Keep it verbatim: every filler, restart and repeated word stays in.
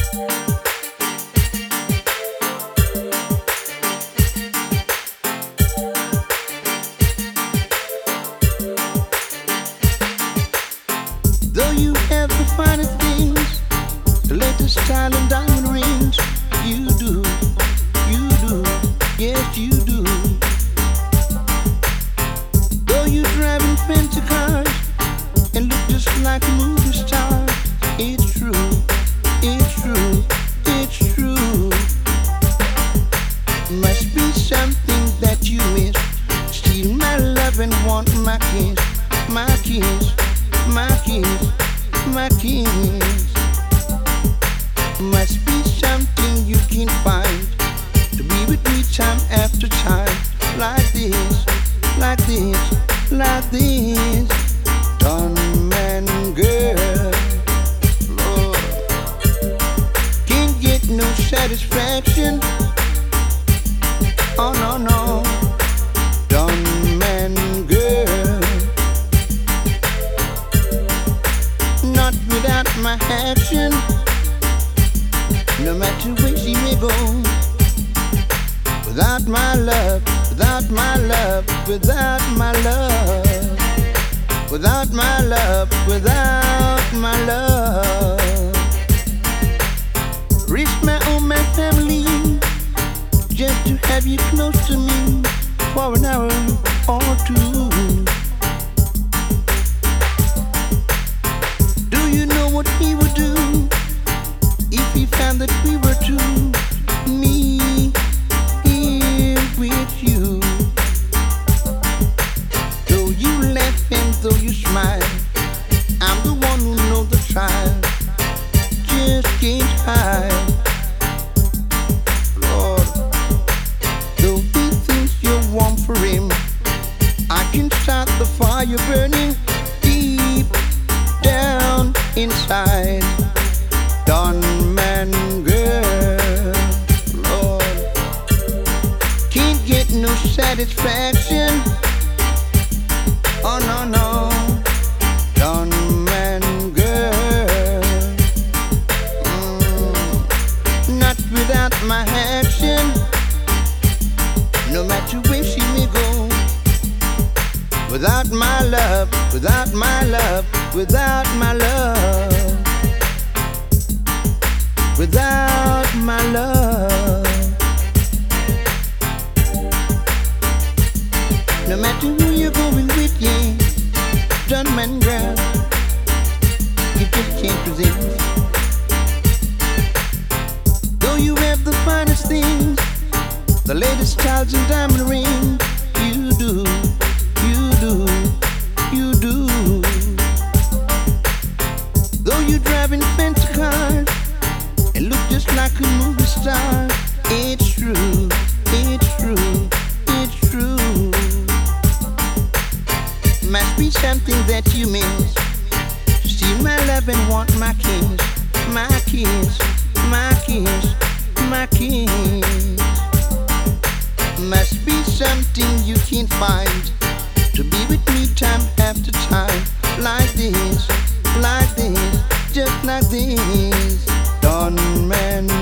Though you have the finest things, the latest style and diamond rings, you do, you do, yes you do. Though you driving fancy cars and look just like a movie star, it's true, it's true, it's true. Must be something that you miss. Steal my love and want my kiss, my kiss, my kiss, my kiss. Must be something you can find to be with me time after time, like this, like this, like this. Done man girl, Lord, can't get no satisfaction. Oh no no, done man girl, not without my action. No matter where she may go, without my love, without my love, without my love, without my love, without my love. Risk my own, my family, just to have you close to me for an hour or two. Do you know what he would do if he found that we were two? Me here with you. Though you laugh and though you smile, I'm the one who knows the trial. Just can't hide. Lord, though he thinks you're warm for him, I can start the fire burning deep down inside. Done man girl, Lord, can't get no satisfaction. Oh no no, done man girl, mm, not without my action. No matter where she may go, without my love, without my love, without my love, without my love. No matter who you're going with, yeah, done man girl, you just can't resist. Though you have the finest things, the latest styles and diamond rings, you do, you do, you do. Though you're driving fancy cars and look just like a movie star, it's true, it's true, it's true. Must be something that you miss. Steal my love and want my kiss, my kiss, my kiss, my kiss. Must be something you can't find to be with me time after time, like this, like this, just like this. Done man